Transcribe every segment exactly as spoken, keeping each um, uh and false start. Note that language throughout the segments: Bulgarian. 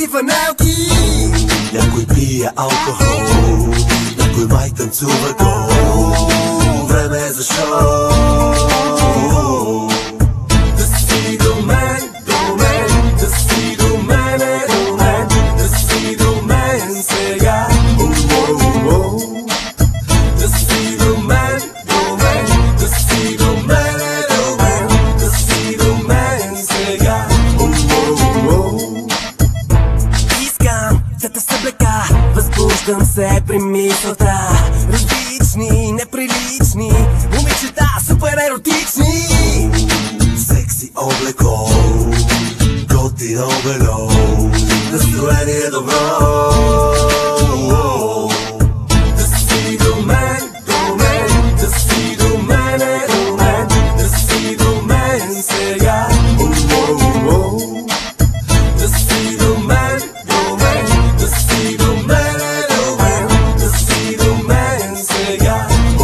фанелки. Някой пие алкохол, някой май танцува гол. Време е за шоу. Да си до мен, до мен, да си до мене, до мен, да си до мен сега. Да си до мен, до мен, да си до мене, до мен, да си до мен сега. Искам да те съблека, възбуждам се при мисълта. Различни, неприлични момичета, супер еротични. Секси облекло, готино бело, настроение добро. Да си до мен, до мен, да си до мене, до мен, да си до мен сега. Да си до мен, до мен, да си до мене, до мен, да си до мен сега.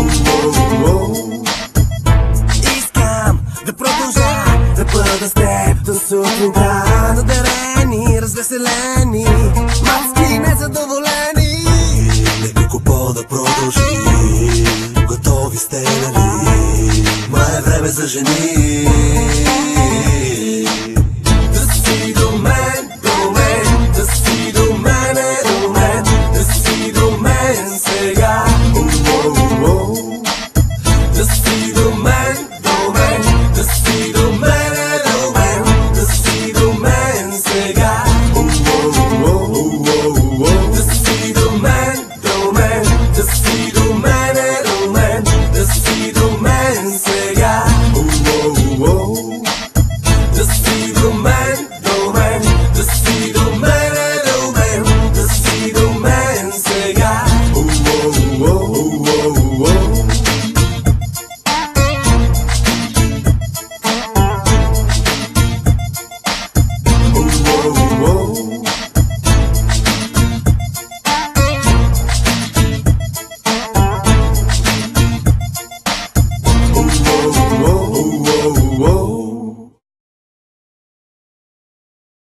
Искам да продължа да бъда с теб до сутринта. Надарени, развеселени, маски незадоволени. Нека купона продължи, готови сте нали? Ма е време за жени.